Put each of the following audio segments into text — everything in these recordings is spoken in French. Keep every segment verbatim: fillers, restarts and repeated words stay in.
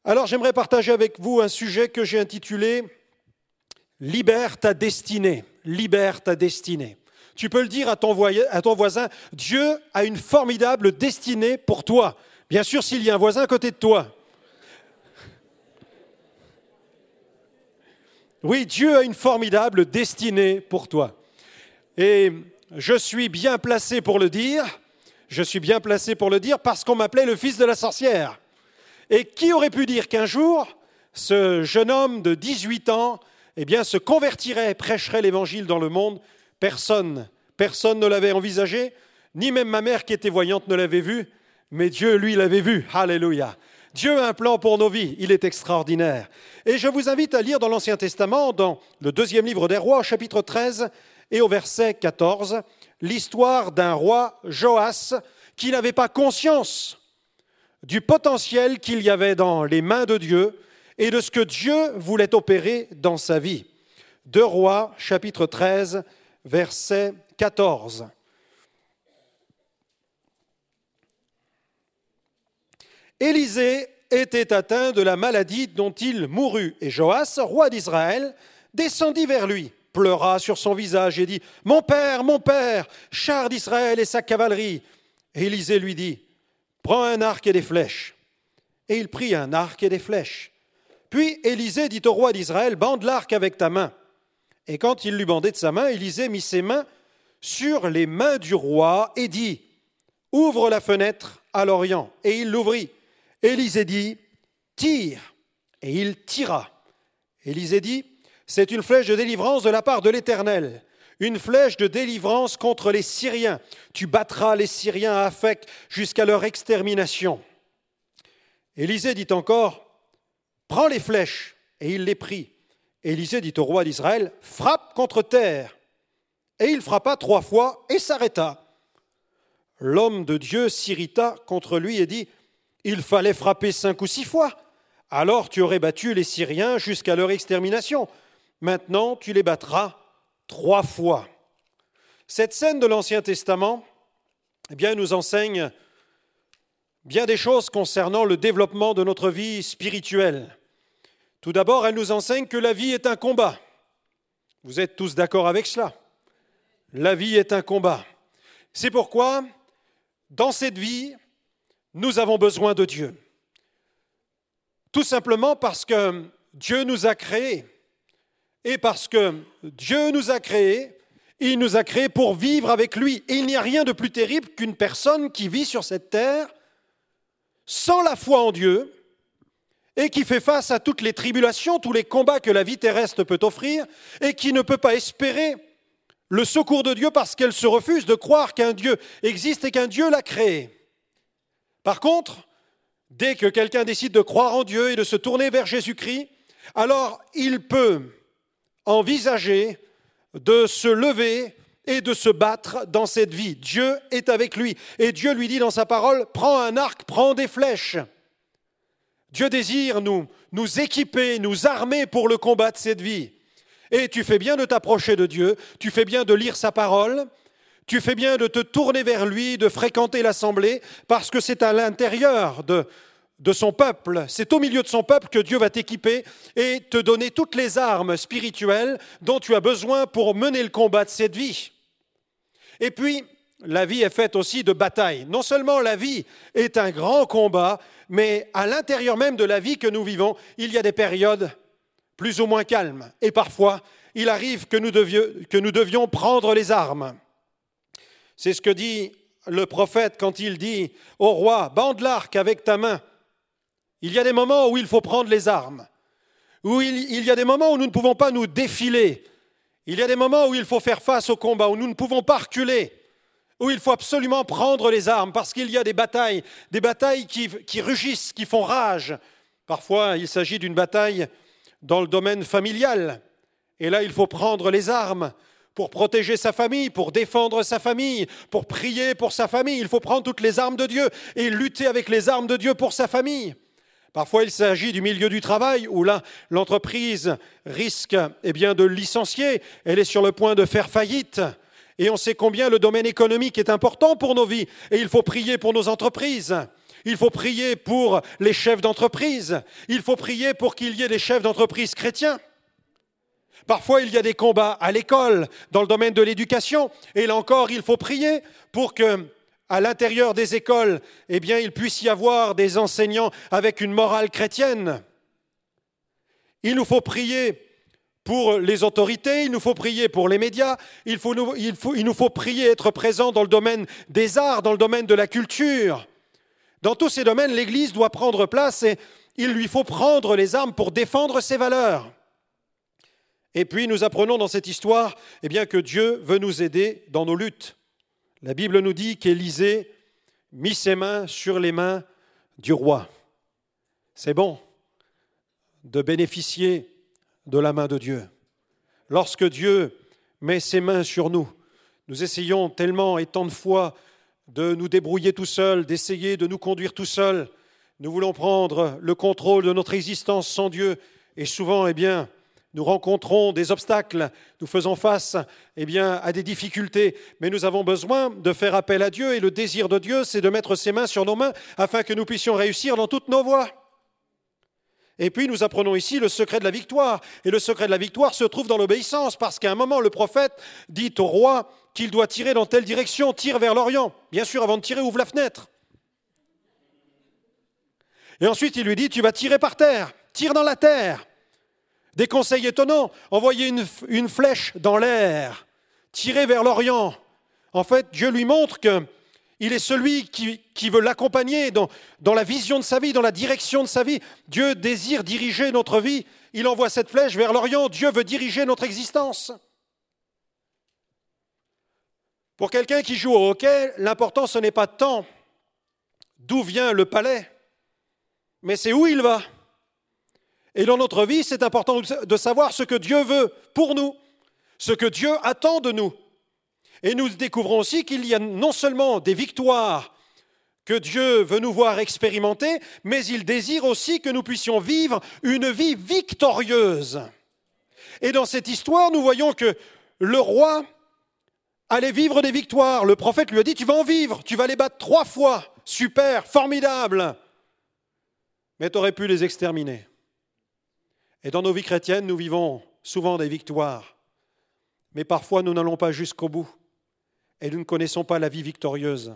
Alors j'aimerais partager avec vous un sujet que j'ai intitulé « Libère ta destinée ». Libère ta destinée. Tu peux le dire à ton, voy- à ton voisin, Dieu a une formidable destinée pour toi. Bien sûr, s'il y a un voisin à côté de toi. Oui, Dieu a une formidable destinée pour toi. Et je suis bien placé pour le dire. Je suis bien placé pour le dire parce qu'on m'appelait le fils de la sorcière. Et qui aurait pu dire qu'un jour, ce jeune homme de dix-huit ans, eh bien, se convertirait, prêcherait l'évangile dans le monde? Personne, personne ne l'avait envisagé, ni même ma mère qui était voyante ne l'avait vu, mais Dieu, lui, l'avait vu. Alléluia. Dieu a un plan pour nos vies, il est extraordinaire. Et je vous invite à lire dans l'Ancien Testament, dans le deuxième livre des Rois, chapitre treize, et au verset quatorze, l'histoire d'un roi, Joas, qui n'avait pas conscience du potentiel qu'il y avait dans les mains de Dieu et de ce que Dieu voulait opérer dans sa vie. Deux Rois, chapitre treize, verset quatorze. Élisée était atteint de la maladie dont il mourut, et Joas, roi d'Israël, descendit vers lui, pleura sur son visage et dit « Mon père, mon père, char d'Israël et sa cavalerie !» Et Élisée lui dit « Prends un arc et des flèches. » Et il prit un arc et des flèches. Puis Élisée dit au roi d'Israël « Bande l'arc avec ta main. » Et quand il l'eut bandé de sa main, Élisée mit ses mains sur les mains du roi et dit « Ouvre la fenêtre à l'Orient. » Et il l'ouvrit. Élisée dit « Tire. » Et il tira. Élisée dit « C'est une flèche de délivrance de la part de l'Éternel, une flèche de délivrance contre les Syriens. Tu battras les Syriens à Aphek jusqu'à leur extermination. » Élisée dit encore « Prends les flèches. » Et il les prit. Élisée dit au roi d'Israël « Frappe contre terre. » Et il frappa trois fois et s'arrêta. L'homme de Dieu s'irrita contre lui et dit « Il fallait frapper cinq ou six fois. Alors tu aurais battu les Syriens jusqu'à leur extermination. Maintenant tu les battras trois fois. » Cette scène de l'Ancien Testament, eh bien, nous enseigne bien des choses concernant le développement de notre vie spirituelle. Tout d'abord, elle nous enseigne que la vie est un combat. Vous êtes tous d'accord avec cela? La vie est un combat. C'est pourquoi, dans cette vie, nous avons besoin de Dieu. Tout simplement parce que Dieu nous a créés. Et parce que Dieu nous a créés, il nous a créés pour vivre avec lui. Et il n'y a rien de plus terrible qu'une personne qui vit sur cette terre sans la foi en Dieu et qui fait face à toutes les tribulations, tous les combats que la vie terrestre peut offrir et qui ne peut pas espérer le secours de Dieu parce qu'elle se refuse de croire qu'un Dieu existe et qu'un Dieu l'a créé. Par contre, dès que quelqu'un décide de croire en Dieu et de se tourner vers Jésus-Christ, alors il peut envisager de se lever et de se battre dans cette vie. Dieu est avec lui. Et Dieu lui dit dans sa parole, prends un arc, prends des flèches. Dieu désire nous, nous équiper, nous armer pour le combat de cette vie. Et tu fais bien de t'approcher de Dieu, tu fais bien de lire sa parole, tu fais bien de te tourner vers lui, de fréquenter l'assemblée, parce que c'est à l'intérieur de, de son peuple, c'est au milieu de son peuple que Dieu va t'équiper et te donner toutes les armes spirituelles dont tu as besoin pour mener le combat de cette vie. Et puis, la vie est faite aussi de batailles. Non seulement la vie est un grand combat, mais à l'intérieur même de la vie que nous vivons, il y a des périodes plus ou moins calmes. Et parfois, il arrive que nous devions, que nous devions prendre les armes. C'est ce que dit le prophète quand il dit au roi, bande l'arc avec ta main. Il y a des moments où il faut prendre les armes, où il, il y a des moments où nous ne pouvons pas nous défiler. Il y a des moments où il faut faire face au combat, où nous ne pouvons pas reculer, où il faut absolument prendre les armes, parce qu'il y a des batailles, des batailles qui, qui rugissent, qui font rage. Parfois, il s'agit d'une bataille dans le domaine familial. Et là, il faut prendre les armes pour protéger sa famille, pour défendre sa famille, pour prier pour sa famille. Il faut prendre toutes les armes de Dieu et lutter avec les armes de Dieu pour sa famille. Parfois, il s'agit du milieu du travail où là, l'entreprise risque eh bien, de licencier. Elle est sur le point de faire faillite. Et on sait combien le domaine économique est important pour nos vies. Et il faut prier pour nos entreprises. Il faut prier pour les chefs d'entreprise. Il faut prier pour qu'il y ait des chefs d'entreprise chrétiens. Parfois, il y a des combats à l'école, dans le domaine de l'éducation. Et là encore, il faut prier pour que, à l'intérieur des écoles, eh bien, il puisse y avoir des enseignants avec une morale chrétienne. Il nous faut prier pour les autorités, il nous faut prier pour les médias, il, faut nous, il, faut, il nous faut prier, être présent dans le domaine des arts, dans le domaine de la culture. Dans tous ces domaines, l'Église doit prendre place et il lui faut prendre les armes pour défendre ses valeurs. Et puis nous apprenons dans cette histoire eh bien, que Dieu veut nous aider dans nos luttes. La Bible nous dit qu'Élisée mit ses mains sur les mains du roi. C'est bon de bénéficier de la main de Dieu. Lorsque Dieu met ses mains sur nous, nous essayons tellement et tant de fois de nous débrouiller tout seuls, d'essayer de nous conduire tout seuls. Nous voulons prendre le contrôle de notre existence sans Dieu et souvent, eh bien, nous rencontrons des obstacles, nous faisons face eh bien, à des difficultés, mais nous avons besoin de faire appel à Dieu et le désir de Dieu, c'est de mettre ses mains sur nos mains afin que nous puissions réussir dans toutes nos voies. Et puis nous apprenons ici le secret de la victoire. Et le secret de la victoire se trouve dans l'obéissance, parce qu'à un moment, le prophète dit au roi qu'il doit tirer dans telle direction, tire vers l'Orient. Bien sûr, avant de tirer, ouvre la fenêtre. Et ensuite, il lui dit, tu vas tirer par terre, tire dans la terre. Des conseils étonnants, envoyer une, une flèche dans l'air, tirer vers l'Orient. En fait, Dieu lui montre qu'il est celui qui, qui veut l'accompagner dans, dans la vision de sa vie, dans la direction de sa vie. Dieu désire diriger notre vie. Il envoie cette flèche vers l'Orient. Dieu veut diriger notre existence. Pour quelqu'un qui joue au hockey, l'important, ce n'est pas tant d'où vient le palais, mais c'est où il va. Et dans notre vie, c'est important de savoir ce que Dieu veut pour nous, ce que Dieu attend de nous. Et nous découvrons aussi qu'il y a non seulement des victoires que Dieu veut nous voir expérimenter, mais il désire aussi que nous puissions vivre une vie victorieuse. Et dans cette histoire, nous voyons que le roi allait vivre des victoires. Le prophète lui a dit, tu vas en vivre, tu vas les battre trois fois. Super, formidable. Mais tu aurais pu les exterminer. Et dans nos vies chrétiennes, nous vivons souvent des victoires. Mais parfois, nous n'allons pas jusqu'au bout. Et nous ne connaissons pas la vie victorieuse.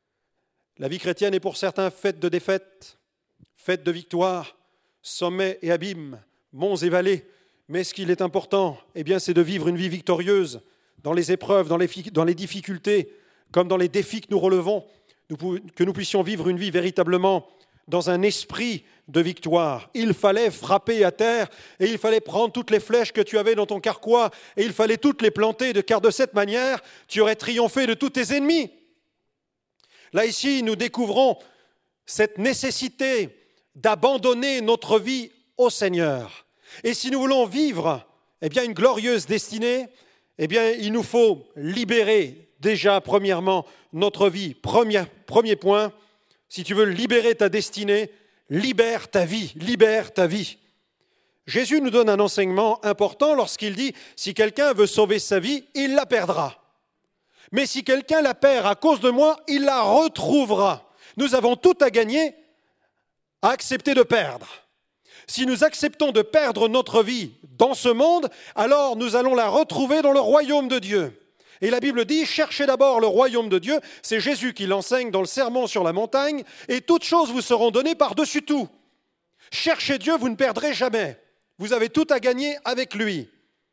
La vie chrétienne est pour certains faite de défaites, faite de victoires, sommets et abîmes, monts et vallées. Mais ce qu'il est important, eh bien, c'est de vivre une vie victorieuse dans les épreuves, dans les, dans les difficultés, comme dans les défis que nous relevons, nous, que nous puissions vivre une vie véritablement dans un esprit de victoire. Il fallait frapper à terre et il fallait prendre toutes les flèches que tu avais dans ton carquois et il fallait toutes les planter, car de cette manière, tu aurais triomphé de tous tes ennemis. Là, ici, nous découvrons cette nécessité d'abandonner notre vie au Seigneur. Et si nous voulons vivre eh bien, une glorieuse destinée, eh bien, il nous faut libérer déjà, premièrement, notre vie. Premier, premier point, si tu veux libérer ta destinée, libère ta vie, libère ta vie. Jésus nous donne un enseignement important lorsqu'il dit « Si quelqu'un veut sauver sa vie, il la perdra. Mais si quelqu'un la perd à cause de moi, il la retrouvera. » Nous avons tout à gagner à accepter de perdre. Si nous acceptons de perdre notre vie dans ce monde, alors nous allons la retrouver dans le royaume de Dieu. Et la Bible dit, cherchez d'abord le royaume de Dieu, c'est Jésus qui l'enseigne dans le sermon sur la montagne, et toutes choses vous seront données par-dessus tout. Cherchez Dieu, vous ne perdrez jamais. Vous avez tout à gagner avec lui.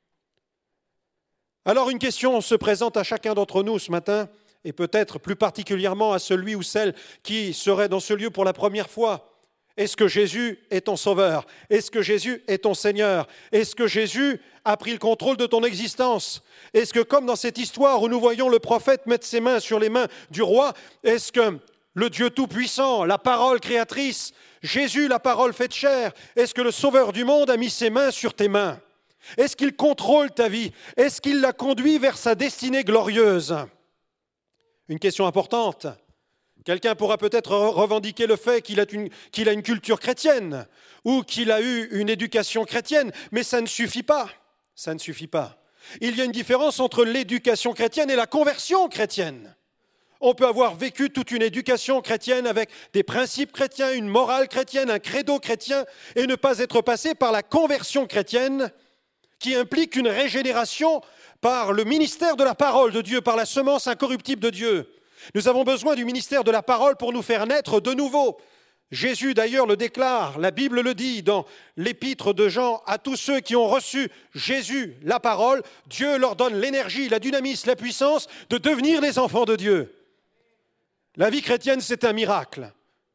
Alors une question se présente à chacun d'entre nous ce matin, et peut-être plus particulièrement à celui ou celle qui serait dans ce lieu pour la première fois. Est-ce que Jésus est ton sauveur? Est-ce que Jésus est ton Seigneur? Est-ce que Jésus a pris le contrôle de ton existence? Est-ce que, comme dans cette histoire où nous voyons le prophète mettre ses mains sur les mains du roi, est-ce que le Dieu Tout-Puissant, la parole créatrice, Jésus, la parole faite chair, est-ce que le Sauveur du monde a mis ses mains sur tes mains? Est-ce qu'il contrôle ta vie? Est-ce qu'il la conduit vers sa destinée glorieuse? Une question importante. Quelqu'un pourra peut-être revendiquer le fait qu'il a, une, qu'il a une culture chrétienne ou qu'il a eu une éducation chrétienne, mais ça ne suffit pas. Ça ne suffit pas. Il y a une différence entre l'éducation chrétienne et la conversion chrétienne. On peut avoir vécu toute une éducation chrétienne avec des principes chrétiens, une morale chrétienne, un credo chrétien, et ne pas être passé par la conversion chrétienne qui implique une régénération par le ministère de la parole de Dieu, par la semence incorruptible de Dieu. Nous avons besoin du ministère de la parole pour nous faire naître de nouveau. Jésus d'ailleurs le déclare, la Bible le dit dans l'épître de Jean, à tous ceux qui ont reçu Jésus, la parole, Dieu leur donne l'énergie, la dynamisme, la puissance de devenir les enfants de Dieu. La vie chrétienne, c'est un miracle.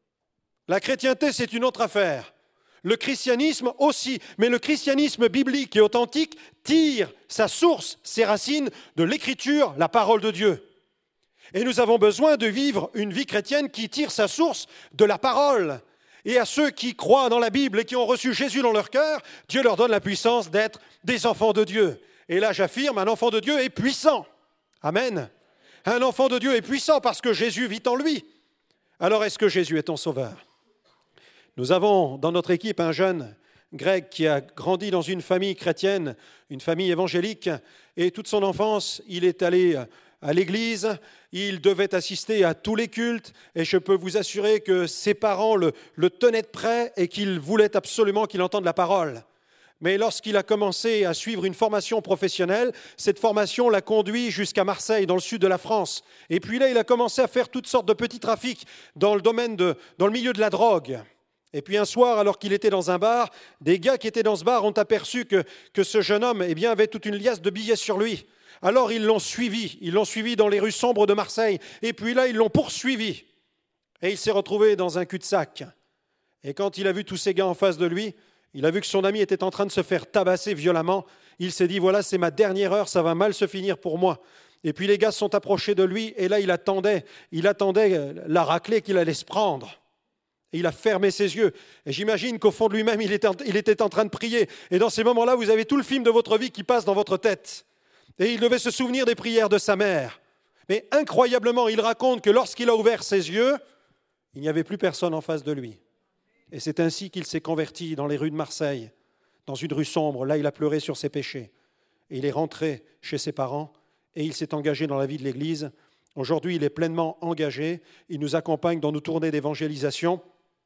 La chrétienté, c'est une autre affaire. Le christianisme aussi, mais le christianisme biblique et authentique tire sa source, ses racines de l'écriture, la parole de Dieu. Et nous avons besoin de vivre une vie chrétienne qui tire sa source de la parole. Et à ceux qui croient dans la Bible et qui ont reçu Jésus dans leur cœur, Dieu leur donne la puissance d'être des enfants de Dieu. Et là, j'affirme, un enfant de Dieu est puissant. Amen. Un enfant de Dieu est puissant parce que Jésus vit en lui. Alors, est-ce que Jésus est ton sauveur ? Nous avons dans notre équipe un jeune grec qui a grandi dans une famille chrétienne, une famille évangélique, et toute son enfance, il est allé à l'église, il devait assister à tous les cultes, et je peux vous assurer que ses parents le, le tenaient de près et qu'ils voulaient absolument qu'il entende la parole. Mais lorsqu'il a commencé à suivre une formation professionnelle, cette formation l'a conduit jusqu'à Marseille, dans le sud de la France. Et puis là, il a commencé à faire toutes sortes de petits trafics dans le domaine de, dans le milieu de la drogue. Et puis un soir, alors qu'il était dans un bar, des gars qui étaient dans ce bar ont aperçu que, que ce jeune homme eh bien, avait toute une liasse de billets sur lui. Alors ils l'ont suivi, ils l'ont suivi dans les rues sombres de Marseille. Et puis là, ils l'ont poursuivi. Et il s'est retrouvé dans un cul-de-sac. Et quand il a vu tous ces gars en face de lui, il a vu que son ami était en train de se faire tabasser violemment. Il s'est dit, voilà, c'est ma dernière heure, ça va mal se finir pour moi. Et puis les gars se sont approchés de lui, et là, il attendait, il attendait la raclée qu'il allait se prendre. Et il a fermé ses yeux. Et j'imagine qu'au fond de lui-même, il était, il était en train de prier. Et dans ces moments-là, vous avez tout le film de votre vie qui passe dans votre tête. Et il devait se souvenir des prières de sa mère. Mais incroyablement, il raconte que lorsqu'il a ouvert ses yeux, il n'y avait plus personne en face de lui. Et c'est ainsi qu'il s'est converti dans les rues de Marseille, dans une rue sombre. Là, il a pleuré sur ses péchés. Et il est rentré chez ses parents et il s'est engagé dans la vie de l'Église. Aujourd'hui, il est pleinement engagé. Il nous accompagne dans nos tournées d'évangélisation.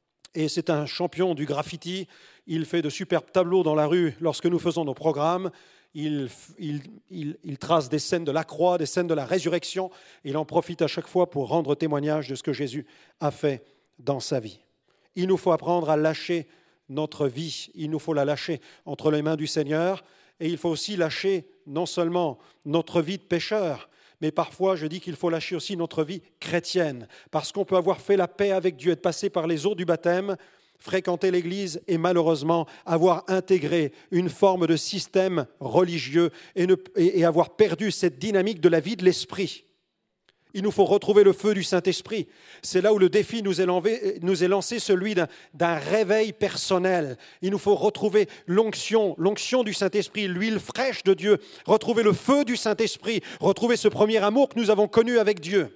Et c'est un champion du graffiti. Il fait de superbes tableaux dans la rue lorsque nous faisons nos programmes. Il, il, il, il trace des scènes de la croix, des scènes de la résurrection. Il en profite à chaque fois pour rendre témoignage de ce que Jésus a fait dans sa vie. Il nous faut apprendre à lâcher notre vie. Il nous faut la lâcher entre les mains du Seigneur. Et il faut aussi lâcher non seulement notre vie de pécheur, mais parfois, je dis qu'il faut lâcher aussi notre vie chrétienne, parce qu'on peut avoir fait la paix avec Dieu, être passé par les eaux du baptême, fréquenter l'Église et malheureusement avoir intégré une forme de système religieux et, ne, et, et avoir perdu cette dynamique de la vie de l'esprit. Il nous faut retrouver le feu du Saint-Esprit. C'est là où le défi nous est, lancé, nous est lancé, celui d'un, d'un réveil personnel. Il nous faut retrouver l'onction, l'onction du Saint-Esprit, l'huile fraîche de Dieu, retrouver le feu du Saint-Esprit, retrouver ce premier amour que nous avons connu avec Dieu.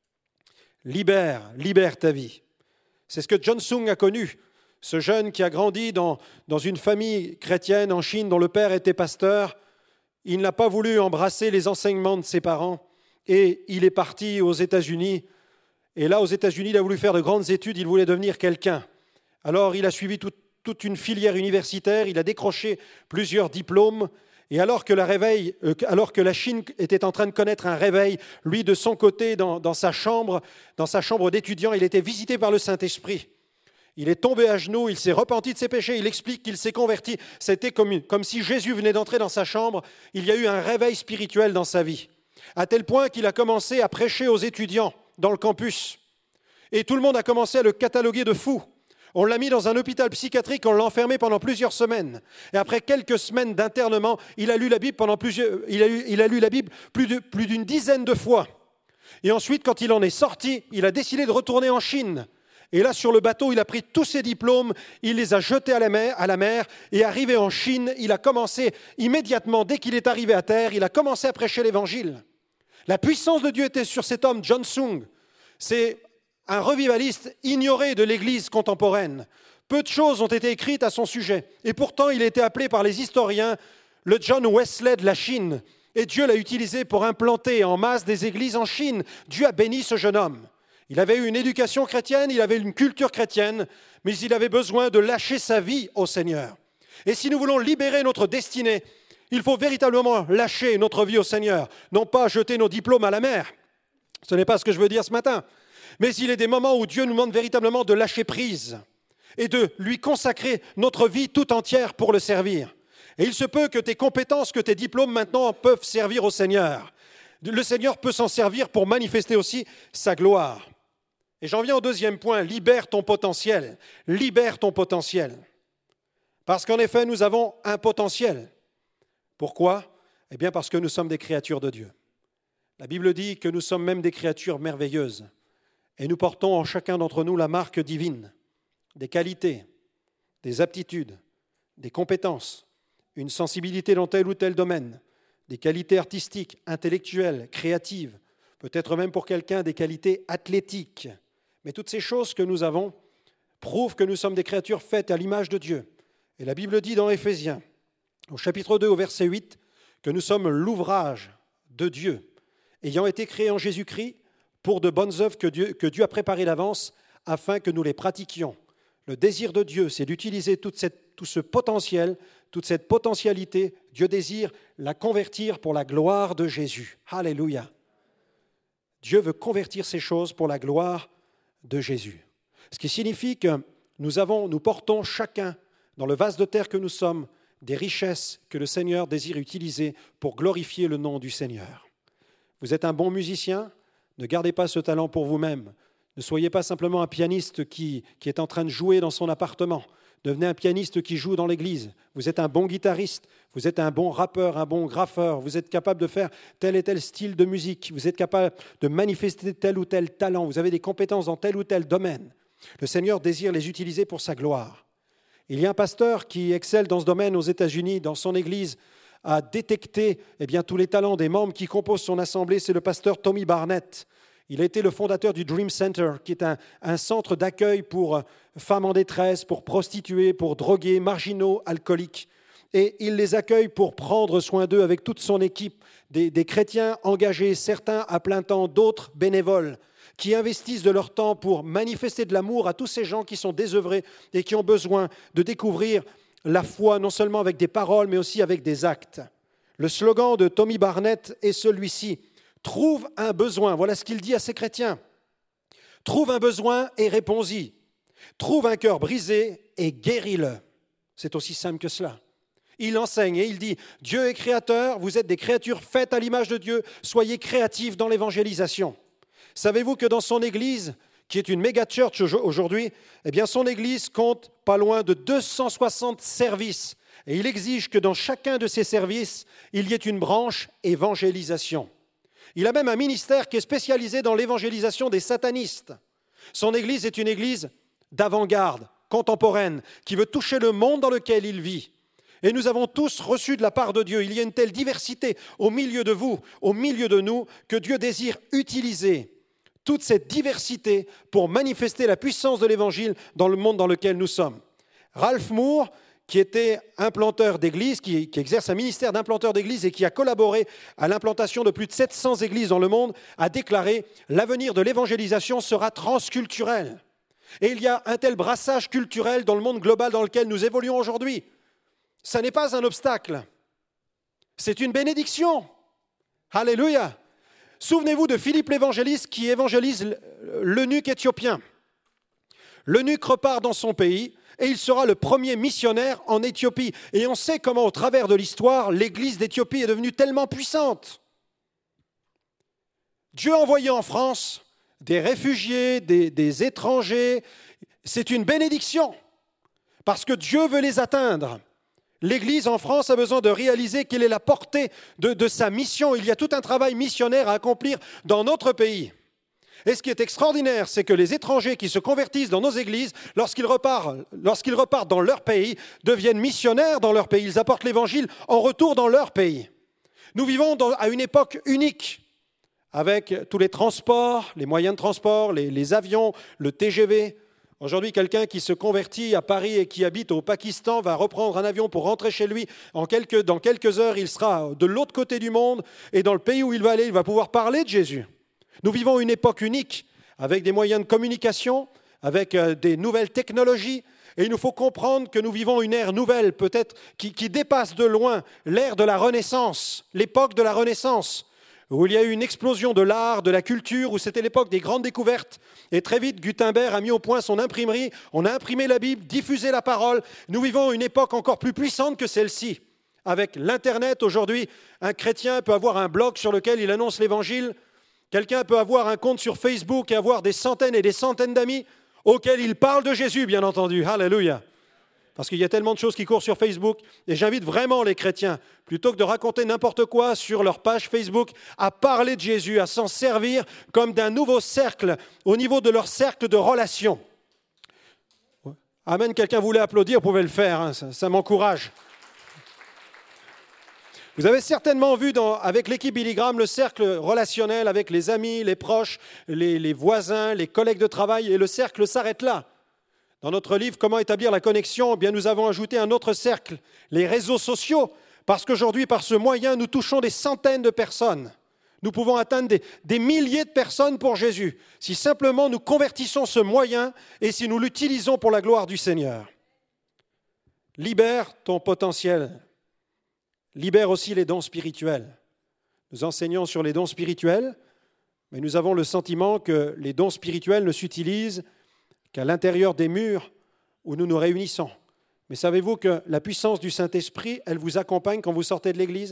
Libère, libère ta vie. C'est ce que John Sung a connu, ce jeune qui a grandi dans, dans une famille chrétienne en Chine dont le père était pasteur. Il n'a pas voulu embrasser les enseignements de ses parents. Et il est parti aux États-Unis. Et là, aux États-Unis, il a voulu faire de grandes études, il voulait devenir quelqu'un. Alors, il a suivi tout, toute une filière universitaire, il a décroché plusieurs diplômes. Et alors que la, réveil, euh, alors que la Chine était en train de connaître un réveil, lui, de son côté, dans, dans sa chambre, dans sa chambre d'étudiant, il était visité par le Saint-Esprit. Il est tombé à genoux, il s'est repenti de ses péchés, il explique qu'il s'est converti. C'était comme, comme si Jésus venait d'entrer dans sa chambre. Il y a eu un réveil spirituel dans sa vie. À tel point qu'il a commencé à prêcher aux étudiants dans le campus. Et tout le monde a commencé à le cataloguer de fou. On l'a mis dans un hôpital psychiatrique, on l'a enfermé pendant plusieurs semaines. Et après quelques semaines d'internement, il a lu la Bible, pendant plusieurs, il a lu, il a lu la Bible plus, de, plus d'une dizaine de fois. Et ensuite, quand il en est sorti, il a décidé de retourner en Chine. Et là, sur le bateau, il a pris tous ses diplômes, il les a jetés à la mer, à la mer et arrivé en Chine, il a commencé immédiatement, dès qu'il est arrivé à terre, il a commencé à prêcher l'Évangile. La puissance de Dieu était sur cet homme, John Sung. C'est un revivaliste ignoré de l'Église contemporaine. Peu de choses ont été écrites à son sujet. Et pourtant, il a été appelé par les historiens le John Wesley de la Chine. Et Dieu l'a utilisé pour implanter en masse des églises en Chine. Dieu a béni ce jeune homme. Il avait eu une éducation chrétienne, il avait une culture chrétienne, mais il avait besoin de lâcher sa vie au Seigneur. Et si nous voulons libérer notre destinée, il faut véritablement lâcher notre vie au Seigneur, non pas jeter nos diplômes à la mer. Ce n'est pas ce que je veux dire ce matin. Mais il y a des moments où Dieu nous demande véritablement de lâcher prise et de lui consacrer notre vie tout entière pour le servir. Et il se peut que tes compétences, que tes diplômes maintenant peuvent servir au Seigneur. Le Seigneur peut s'en servir pour manifester aussi sa gloire. Et j'en viens au deuxième point, libère ton potentiel. Libère ton potentiel. Parce qu'en effet, nous avons un potentiel. Pourquoi ? Eh bien parce que nous sommes des créatures de Dieu. La Bible dit que nous sommes même des créatures merveilleuses. Et nous portons en chacun d'entre nous la marque divine, des qualités, des aptitudes, des compétences, une sensibilité dans tel ou tel domaine, des qualités artistiques, intellectuelles, créatives, peut-être même pour quelqu'un des qualités athlétiques. Mais toutes ces choses que nous avons prouvent que nous sommes des créatures faites à l'image de Dieu. Et la Bible dit dans Éphésiens, au chapitre deux, au verset huit, que nous sommes l'ouvrage de Dieu, ayant été créés en Jésus-Christ pour de bonnes œuvres que Dieu, que Dieu a préparées d'avance afin que nous les pratiquions. Le désir de Dieu, c'est d'utiliser toute cette, tout ce potentiel, toute cette potentialité. Dieu désire la convertir pour la gloire de Jésus. Alléluia. Dieu veut convertir ces choses pour la gloire de Jésus. Ce qui signifie que nous avons, nous portons chacun, dans le vase de terre que nous sommes, des richesses que le Seigneur désire utiliser pour glorifier le nom du Seigneur. Vous êtes un bon musicien, ne gardez pas ce talent pour vous-même. Ne soyez pas simplement un pianiste qui, qui est en train de jouer dans son appartement. Devenez un pianiste qui joue dans l'église. Vous êtes un bon guitariste, vous êtes un bon rappeur, un bon graffeur. Vous êtes capable de faire tel et tel style de musique. Vous êtes capable de manifester tel ou tel talent. Vous avez des compétences dans tel ou tel domaine. Le Seigneur désire les utiliser pour sa gloire. Il y a un pasteur qui excelle dans ce domaine aux États-Unis, dans son église, à détecter eh bien, tous les talents des membres qui composent son assemblée. C'est le pasteur Tommy Barnett. Il a été le fondateur du Dream Center, qui est un, un centre d'accueil pour femmes en détresse, pour prostituées, pour drogués, marginaux, alcooliques. Et il les accueille pour prendre soin d'eux avec toute son équipe, des, des chrétiens engagés, certains à plein temps, d'autres bénévoles, qui investissent de leur temps pour manifester de l'amour à tous ces gens qui sont désœuvrés et qui ont besoin de découvrir la foi, non seulement avec des paroles, mais aussi avec des actes. Le slogan de Tommy Barnett est celui-ci. Trouve un besoin, voilà ce qu'il dit à ses chrétiens. Trouve un besoin et réponds-y. Trouve un cœur brisé et guéris-le. C'est aussi simple que cela. Il enseigne et il dit, Dieu est créateur, vous êtes des créatures faites à l'image de Dieu, soyez créatifs dans l'évangélisation. Savez-vous que dans son église, qui est une méga church aujourd'hui, eh bien son église compte pas loin de deux cent soixante services. Et il exige que dans chacun de ces services, il y ait une branche évangélisation. Il a même un ministère qui est spécialisé dans l'évangélisation des satanistes. Son église est une église d'avant-garde, contemporaine, qui veut toucher le monde dans lequel il vit. Et nous avons tous reçu de la part de Dieu. Il y a une telle diversité au milieu de vous, au milieu de nous, que Dieu désire utiliser toute cette diversité pour manifester la puissance de l'Évangile dans le monde dans lequel nous sommes. Ralph Moore, qui était implanteur d'église, qui, qui exerce un ministère d'implanteur d'église et qui a collaboré à l'implantation de plus de sept cents églises dans le monde, a déclaré « L'avenir de l'évangélisation sera transculturel ». Et il y a un tel brassage culturel dans le monde global dans lequel nous évoluons aujourd'hui. Ça n'est pas un obstacle, c'est une bénédiction. Alléluia. Souvenez-vous de Philippe l'évangéliste qui évangélise l'eunuque éthiopien. L'eunuque repart dans son pays et il sera le premier missionnaire en Éthiopie. Et on sait comment, au travers de l'histoire, l'Église d'Éthiopie est devenue tellement puissante. Dieu a envoyé en France des réfugiés, des, des étrangers. C'est une bénédiction parce que Dieu veut les atteindre. L'Église en France a besoin de réaliser quelle est la portée de, de sa mission. Il y a tout un travail missionnaire à accomplir dans notre pays. Et ce qui est extraordinaire, c'est que les étrangers qui se convertissent dans nos églises, lorsqu'ils repartent, lorsqu'ils repartent dans leur pays, deviennent missionnaires dans leur pays. Ils apportent l'Évangile en retour dans leur pays. Nous vivons dans, à une époque unique, avec tous les transports, les moyens de transport, les, les avions, le T G V. Aujourd'hui, quelqu'un qui se convertit à Paris et qui habite au Pakistan va reprendre un avion pour rentrer chez lui. En quelques, dans quelques heures, il sera de l'autre côté du monde et dans le pays où il va aller, il va pouvoir parler de Jésus. Nous vivons une époque unique avec des moyens de communication, avec des nouvelles technologies. Et il nous faut comprendre que nous vivons une ère nouvelle, peut-être qui, qui dépasse de loin l'ère de la Renaissance, l'époque de la Renaissance, où il y a eu une explosion de l'art, de la culture, où c'était l'époque des grandes découvertes. Et très vite, Gutenberg a mis au point son imprimerie, on a imprimé la Bible, diffusé la parole. Nous vivons une époque encore plus puissante que celle-ci. Avec l'Internet, aujourd'hui, un chrétien peut avoir un blog sur lequel il annonce l'Évangile. Quelqu'un peut avoir un compte sur Facebook et avoir des centaines et des centaines d'amis auxquels il parle de Jésus, bien entendu. Alléluia. Parce qu'il y a tellement de choses qui courent sur Facebook. Et j'invite vraiment les chrétiens, plutôt que de raconter n'importe quoi sur leur page Facebook, à parler de Jésus, à s'en servir comme d'un nouveau cercle, au niveau de leur cercle de relations. Amen, quelqu'un voulait applaudir, vous pouvez le faire, hein, ça, ça m'encourage. Vous avez certainement vu dans, avec l'équipe Billy Graham le cercle relationnel avec les amis, les proches, les, les voisins, les collègues de travail, et le cercle s'arrête là. Dans notre livre « Comment établir la connexion », eh bien, nous avons ajouté un autre cercle, les réseaux sociaux, parce qu'aujourd'hui, par ce moyen, nous touchons des centaines de personnes. Nous pouvons atteindre des, des milliers de personnes pour Jésus, si simplement nous convertissons ce moyen et si nous l'utilisons pour la gloire du Seigneur. Libère ton potentiel. Libère aussi les dons spirituels. Nous enseignons sur les dons spirituels, mais nous avons le sentiment que les dons spirituels ne s'utilisent qu'à l'intérieur des murs où nous nous réunissons. Mais savez-vous que la puissance du Saint-Esprit, elle vous accompagne quand vous sortez de l'Église?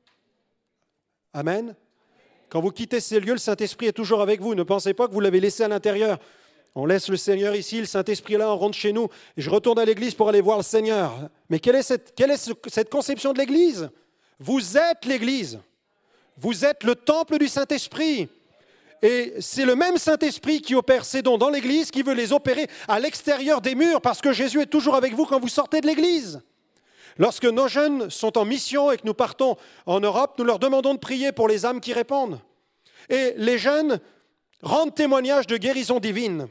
Amen. Quand vous quittez ces lieux, le Saint-Esprit est toujours avec vous. Ne pensez pas que vous l'avez laissé à l'intérieur. On laisse le Seigneur ici, le Saint-Esprit là, on rentre chez nous, et je retourne à l'Église pour aller voir le Seigneur. Mais quelle est cette, quelle est ce, cette conception de l'Église? Vous êtes l'Église. Vous êtes le temple du Saint-Esprit. Et c'est le même Saint-Esprit qui opère ces dons dans l'Église, qui veut les opérer à l'extérieur des murs, parce que Jésus est toujours avec vous quand vous sortez de l'Église. Lorsque nos jeunes sont en mission et que nous partons en Europe, nous leur demandons de prier pour les âmes qui répondent. Et les jeunes rendent témoignage de guérison divine.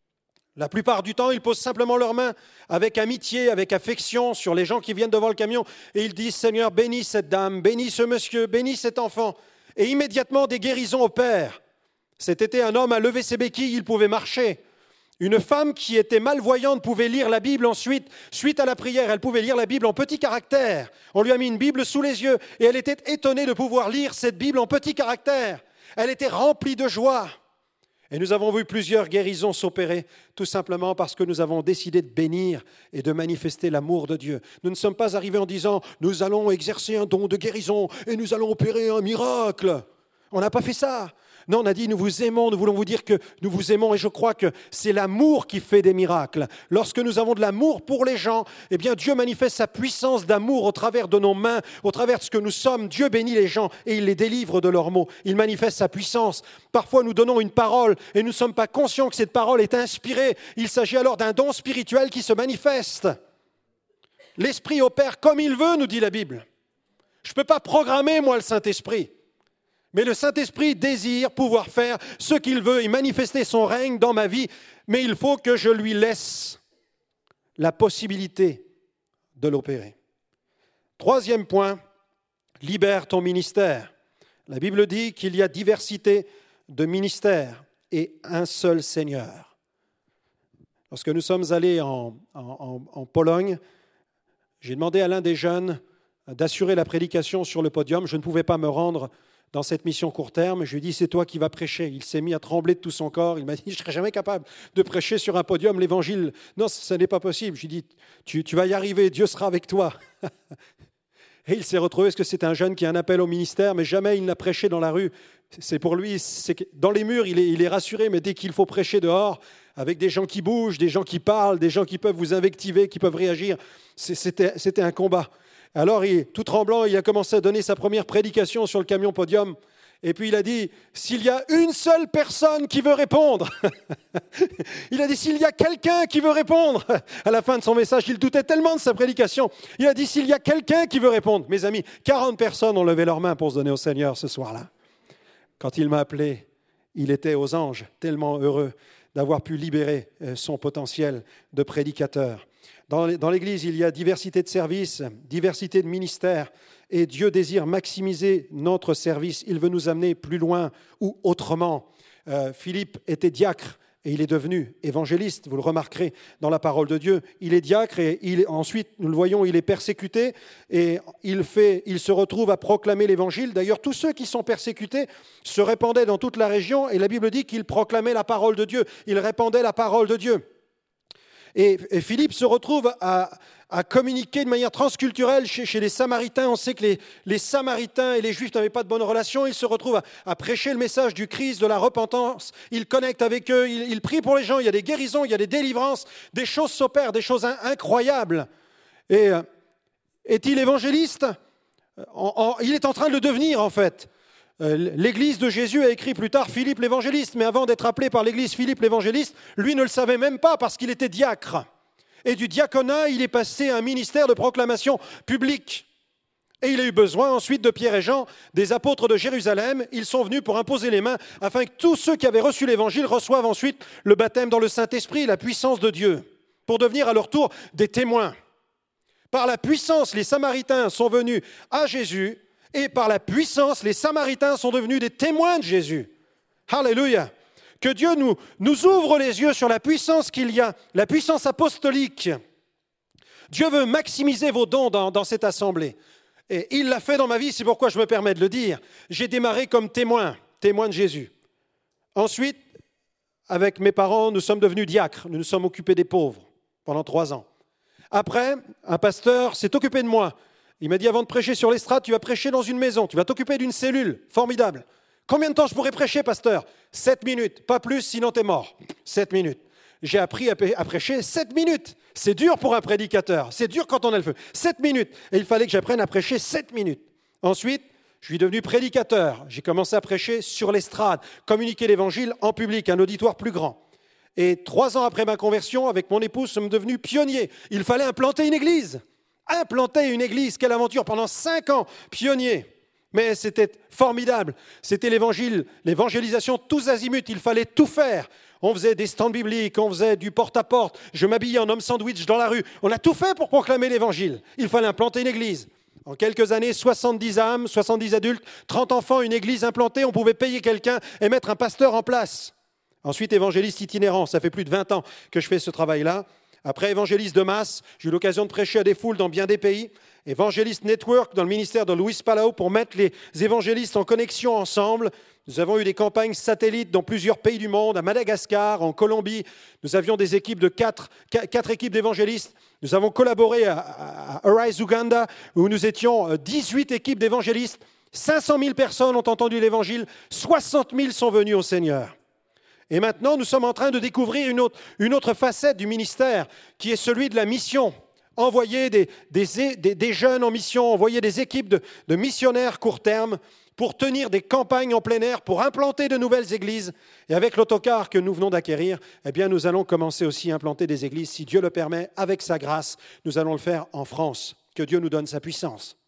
La plupart du temps, ils posent simplement leurs mains avec amitié, avec affection sur les gens qui viennent devant le camion, et ils disent « Seigneur, bénis cette dame, bénis ce monsieur, bénis cet enfant ». Et immédiatement, des guérisons opèrent. Cet été, un homme a levé ses béquilles, il pouvait marcher. Une femme qui était malvoyante pouvait lire la Bible ensuite. Suite à la prière, elle pouvait lire la Bible en petits caractères. On lui a mis une Bible sous les yeux et elle était étonnée de pouvoir lire cette Bible en petits caractères. Elle était remplie de joie. Et nous avons vu plusieurs guérisons s'opérer, tout simplement parce que nous avons décidé de bénir et de manifester l'amour de Dieu. Nous ne sommes pas arrivés en disant « nous allons exercer un don de guérison et nous allons opérer un miracle ». On n'a pas fait ça. Non, on a dit, nous vous aimons, nous voulons vous dire que nous vous aimons, et je crois que c'est l'amour qui fait des miracles. Lorsque nous avons de l'amour pour les gens, eh bien Dieu manifeste sa puissance d'amour au travers de nos mains, au travers de ce que nous sommes. Dieu bénit les gens et il les délivre de leurs maux. Il manifeste sa puissance. Parfois, nous donnons une parole et nous ne sommes pas conscients que cette parole est inspirée. Il s'agit alors d'un don spirituel qui se manifeste. L'Esprit opère comme il veut, nous dit la Bible. Je ne peux pas programmer, moi, le Saint-Esprit. Mais le Saint-Esprit désire pouvoir faire ce qu'il veut et manifester son règne dans ma vie. Mais il faut que je lui laisse la possibilité de l'opérer. Troisième point, libère ton ministère. La Bible dit qu'il y a diversité de ministères et un seul Seigneur. Lorsque nous sommes allés en, en, en Pologne, j'ai demandé à l'un des jeunes d'assurer la prédication sur le podium. Je ne pouvais pas me rendre dans cette mission court terme. Je lui ai dit, c'est toi qui vas prêcher. Il s'est mis à trembler de tout son corps. Il m'a dit, je ne serai jamais capable de prêcher sur un podium l'évangile. Non, ce n'est pas possible. Je lui ai dit, tu, tu vas y arriver, Dieu sera avec toi. Et il s'est retrouvé, parce que c'est un jeune qui a un appel au ministère, mais jamais il n'a prêché dans la rue. C'est pour lui, c'est que dans les murs, il est, il est rassuré, mais dès qu'il faut prêcher dehors, avec des gens qui bougent, des gens qui parlent, des gens qui peuvent vous invectiver, qui peuvent réagir, c'était, c'était un combat. Alors, il, tout tremblant, il a commencé à donner sa première prédication sur le camion podium. Et puis il a dit, s'il y a une seule personne qui veut répondre, il a dit, s'il y a quelqu'un qui veut répondre, à la fin de son message, il doutait tellement de sa prédication, il a dit, s'il y a quelqu'un qui veut répondre. Mes amis, quarante personnes ont levé leurs mains pour se donner au Seigneur ce soir-là. Quand il m'a appelé, il était aux anges, tellement heureux d'avoir pu libérer son potentiel de prédicateur. Dans l'Église, il y a diversité de services, diversité de ministères, et Dieu désire maximiser notre service. Il veut nous amener plus loin ou autrement. Euh, Philippe était diacre et il est devenu évangéliste, vous le remarquerez dans la parole de Dieu. Il est diacre et il, ensuite, nous le voyons, il est persécuté et il, fait, il se retrouve à proclamer l'évangile. D'ailleurs, tous ceux qui sont persécutés se répandaient dans toute la région et la Bible dit qu'ils proclamaient la parole de Dieu. Ils répandaient la parole de Dieu. Et, et Philippe se retrouve à, à communiquer de manière transculturelle chez, chez les Samaritains. On sait que les, les Samaritains et les Juifs n'avaient pas de bonnes relations. Il se retrouve à, à prêcher le message du Christ, de la repentance. Il connecte avec eux, il, il prie pour les gens. Il y a des guérisons, il y a des délivrances, des choses s'opèrent, des choses in, incroyables. Et euh, est-il évangéliste ? en, en, Il est en train de le devenir en fait. L'Église de Jésus a écrit plus tard Philippe l'évangéliste, mais avant d'être appelé par l'Église Philippe l'évangéliste, lui ne le savait même pas parce qu'il était diacre. Et du diaconat, il est passé à un ministère de proclamation publique. Et il a eu besoin ensuite de Pierre et Jean, des apôtres de Jérusalem. Ils sont venus pour imposer les mains afin que tous ceux qui avaient reçu l'Évangile reçoivent ensuite le baptême dans le Saint-Esprit, la puissance de Dieu, pour devenir à leur tour des témoins. Par la puissance, les Samaritains sont venus à Jésus. Et par la puissance, les Samaritains sont devenus des témoins de Jésus. Alléluia. Que Dieu nous, nous ouvre les yeux sur la puissance qu'il y a, la puissance apostolique. Dieu veut maximiser vos dons dans, dans cette assemblée. Et il l'a fait dans ma vie, c'est pourquoi je me permets de le dire. J'ai démarré comme témoin, témoin de Jésus. Ensuite, avec mes parents, nous sommes devenus diacres. Nous nous sommes occupés des pauvres pendant trois ans. Après, un pasteur s'est occupé de moi. Il m'a dit, avant de prêcher sur l'estrade, tu vas prêcher dans une maison, tu vas t'occuper d'une cellule. Formidable. Combien de temps je pourrais prêcher, pasteur ? Sept minutes, pas plus, sinon t'es mort. Sept minutes. J'ai appris à prêcher sept minutes. C'est dur pour un prédicateur, c'est dur quand on a le feu. Sept minutes. Et il fallait que j'apprenne à prêcher sept minutes. Ensuite, je suis devenu prédicateur. J'ai commencé à prêcher sur l'estrade, communiquer l'évangile en public, un auditoire plus grand. Et trois ans après ma conversion, avec mon épouse, nous sommes devenus pionniers. Il fallait implanter une église. Implanter une église, quelle aventure, pendant cinq ans, pionnier. Mais c'était formidable, c'était l'évangile, l'évangélisation tous azimuts, il fallait tout faire. On faisait des stands bibliques, on faisait du porte-à-porte, je m'habillais en homme sandwich dans la rue. On a tout fait pour proclamer l'évangile. Il fallait implanter une église. En quelques années, soixante-dix âmes, soixante-dix adultes, trente enfants, une église implantée, on pouvait payer quelqu'un et mettre un pasteur en place. Ensuite, évangéliste itinérant, ça fait plus de vingt ans que je fais ce travail-là. Après, évangéliste de masse, j'ai eu l'occasion de prêcher à des foules dans bien des pays. Évangéliste Network dans le ministère de Luis Palau pour mettre les évangélistes en connexion ensemble. Nous avons eu des campagnes satellites dans plusieurs pays du monde, à Madagascar, en Colombie. Nous avions des équipes de quatre, quatre équipes d'évangélistes. Nous avons collaboré à, à Arise Uganda, où nous étions dix-huit équipes d'évangélistes. cinq cent mille personnes ont entendu l'évangile, soixante mille sont venus au Seigneur. Et maintenant, nous sommes en train de découvrir une autre, une autre facette du ministère, qui est celui de la mission. Envoyer des, des, des, des jeunes en mission, envoyer des équipes de, de missionnaires court terme pour tenir des campagnes en plein air, pour implanter de nouvelles églises. Et avec l'autocar que nous venons d'acquérir, eh bien, nous allons commencer aussi à implanter des églises, si Dieu le permet, avec sa grâce. Nous allons le faire en France. Que Dieu nous donne sa puissance.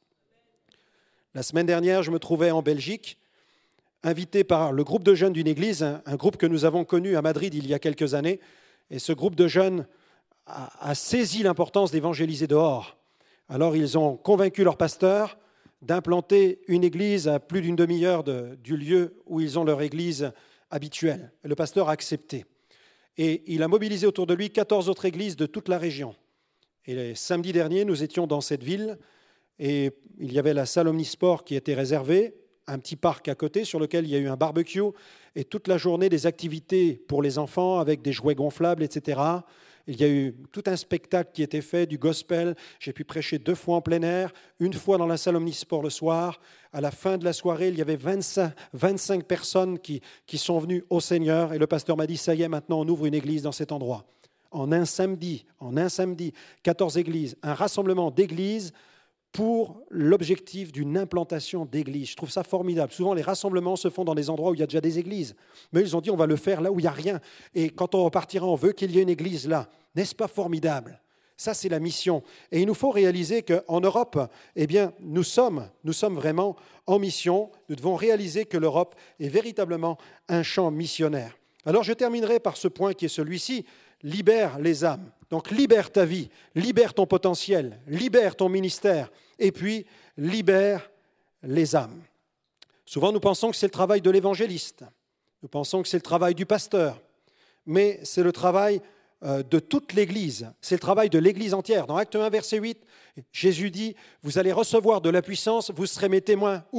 La semaine dernière, je me trouvais en Belgique, invité par le groupe de jeunes d'une église, un, un groupe que nous avons connu à Madrid il y a quelques années. Et ce groupe de jeunes a, a saisi l'importance d'évangéliser dehors. Alors ils ont convaincu leur pasteur d'implanter une église à plus d'une demi-heure de, du lieu où ils ont leur église habituelle. Et le pasteur a accepté. Et il a mobilisé autour de lui quatorze autres églises de toute la région. Et samedi dernier, nous étions dans cette ville et il y avait la salle Omnisport qui était réservée, un petit parc à côté sur lequel il y a eu un barbecue et toute la journée des activités pour les enfants avec des jouets gonflables, et cetera. Il y a eu tout un spectacle qui était fait, du gospel. J'ai pu prêcher deux fois en plein air, une fois dans la salle Omnisport le soir. À la fin de la soirée, il y avait vingt-cinq, vingt-cinq personnes qui, qui sont venues au Seigneur et le pasteur m'a dit, ça y est, maintenant on ouvre une église dans cet endroit. En un samedi, en un samedi, quatorze églises, un rassemblement d'églises pour l'objectif d'une implantation d'églises. Je trouve ça formidable. Souvent, les rassemblements se font dans des endroits où il y a déjà des églises. Mais ils ont dit, on va le faire là où il n'y a rien. Et quand on repartira, on veut qu'il y ait une église là. N'est-ce pas formidable ? Ça, c'est la mission. Et il nous faut réaliser qu'en Europe, eh bien, nous sommes, nous sommes vraiment en mission. Nous devons réaliser que l'Europe est véritablement un champ missionnaire. Alors je terminerai par ce point qui est celui-ci, libère les âmes. Donc libère ta vie, libère ton potentiel, libère ton ministère, et puis libère les âmes. Souvent nous pensons que c'est le travail de l'évangéliste, nous pensons que c'est le travail du pasteur, mais c'est le travail de toute l'Église, c'est le travail de l'Église entière. Dans Acte un, verset huit, Jésus dit, vous allez recevoir de la puissance, vous serez mes témoins. Où ?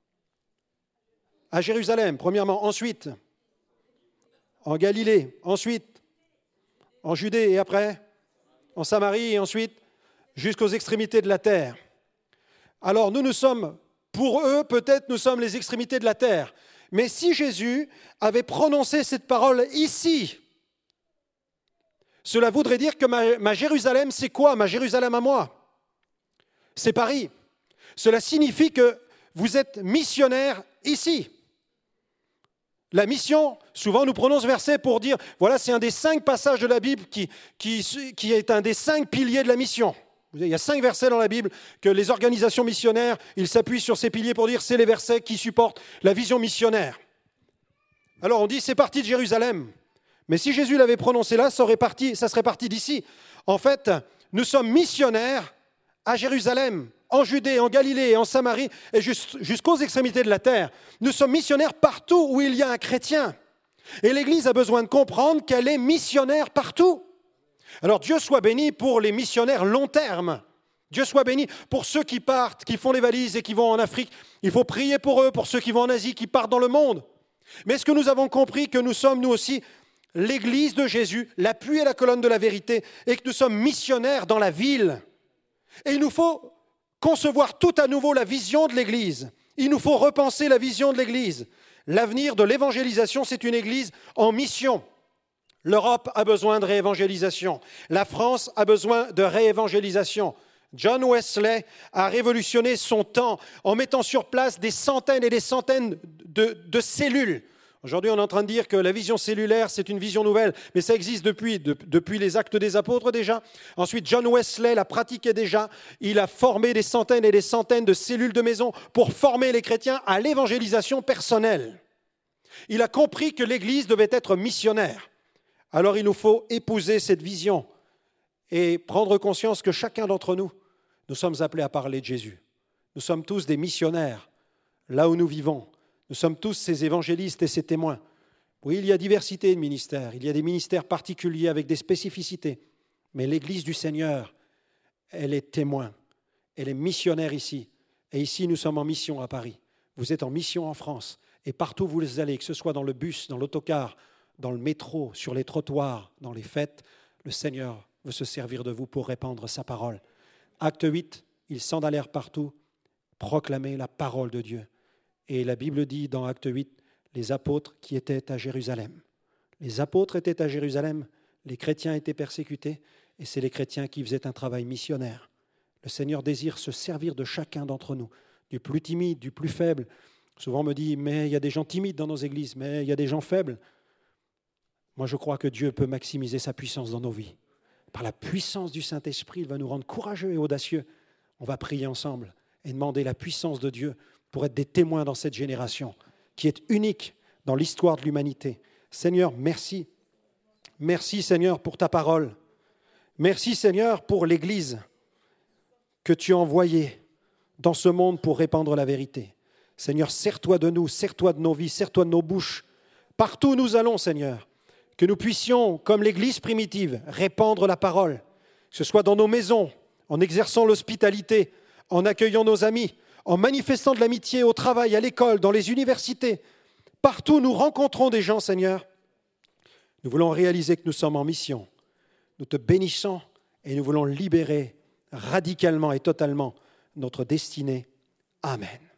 À Jérusalem, premièrement. Ensuite, en Galilée. Ensuite, en Judée. Et après, en Samarie. Et ensuite, jusqu'aux extrémités de la terre. Alors, nous, nous sommes, pour eux, peut-être, nous sommes les extrémités de la terre. Mais si Jésus avait prononcé cette parole ici, cela voudrait dire que ma, ma Jérusalem, c'est quoi, ma Jérusalem à moi ? C'est Paris. Cela signifie que vous êtes missionnaire ici. La mission, souvent nous prenons ce verset pour dire, voilà, c'est un des cinq passages de la Bible qui, qui, qui est un des cinq piliers de la mission. Il y a cinq versets dans la Bible que les organisations missionnaires, ils s'appuient sur ces piliers pour dire, c'est les versets qui supportent la vision missionnaire. Alors on dit, c'est parti de Jérusalem. Mais si Jésus l'avait prononcé là, ça, aurait parti, ça serait parti d'ici. En fait, nous sommes missionnaires à Jérusalem, en Judée, en Galilée, en Samarie, et jusqu'aux extrémités de la terre. Nous sommes missionnaires partout où il y a un chrétien. Et l'Église a besoin de comprendre qu'elle est missionnaire partout. Alors Dieu soit béni pour les missionnaires long terme. Dieu soit béni pour ceux qui partent, qui font les valises et qui vont en Afrique. Il faut prier pour eux, pour ceux qui vont en Asie, qui partent dans le monde. Mais est-ce que nous avons compris que nous sommes, nous aussi, l'Église de Jésus, l'appui et la colonne de la vérité, et que nous sommes missionnaires dans la ville. Et il nous faut concevoir tout à nouveau la vision de l'Église. Il nous faut repenser la vision de l'Église. L'avenir de l'évangélisation, c'est une Église en mission. L'Europe a besoin de réévangélisation. La France a besoin de réévangélisation. John Wesley a révolutionné son temps en mettant sur place des centaines et des centaines de, de cellules. Aujourd'hui, on est en train de dire que la vision cellulaire, c'est une vision nouvelle, mais ça existe depuis, de, depuis les Actes des Apôtres déjà. Ensuite, John Wesley l'a pratiqué déjà. Il a formé des centaines et des centaines de cellules de maison pour former les chrétiens à l'évangélisation personnelle. Il a compris que l'Église devait être missionnaire. Alors, il nous faut épouser cette vision et prendre conscience que chacun d'entre nous, nous sommes appelés à parler de Jésus. Nous sommes tous des missionnaires, là où nous vivons. Nous sommes tous ces évangélistes et ces témoins. Oui, il y a diversité de ministères, il y a des ministères particuliers avec des spécificités, mais l'Église du Seigneur, elle est témoin, elle est missionnaire ici. Et ici, nous sommes en mission à Paris. Vous êtes en mission en France. Et partout où vous allez, que ce soit dans le bus, dans l'autocar, dans le métro, sur les trottoirs, dans les fêtes, le Seigneur veut se servir de vous pour répandre sa parole. Acte huit, ils s'en allèrent partout, proclamer la parole de Dieu. Et la Bible dit dans Acte huit, les apôtres qui étaient à Jérusalem. Les apôtres étaient à Jérusalem, les chrétiens étaient persécutés, et c'est les chrétiens qui faisaient un travail missionnaire. Le Seigneur désire se servir de chacun d'entre nous, du plus timide, du plus faible. Souvent on me dit, mais il y a des gens timides dans nos églises, mais il y a des gens faibles. Moi je crois que Dieu peut maximiser sa puissance dans nos vies. Par la puissance du Saint-Esprit, il va nous rendre courageux et audacieux. On va prier ensemble et demander la puissance de Dieu pour être des témoins dans cette génération qui est unique dans l'histoire de l'humanité. Seigneur, merci. Merci Seigneur pour ta parole. Merci Seigneur pour l'Église que tu as envoyée dans ce monde pour répandre la vérité. Seigneur, sers-toi de nous, sers-toi de nos vies, sers-toi de nos bouches. Partout où nous allons, Seigneur, que nous puissions, comme l'Église primitive, répandre la parole, que ce soit dans nos maisons, en exerçant l'hospitalité, en accueillant nos amis, en manifestant de l'amitié au travail, à l'école, dans les universités. Partout où nous rencontrons des gens, Seigneur, nous voulons réaliser que nous sommes en mission. Nous te bénissons et nous voulons libérer radicalement et totalement notre destinée. Amen.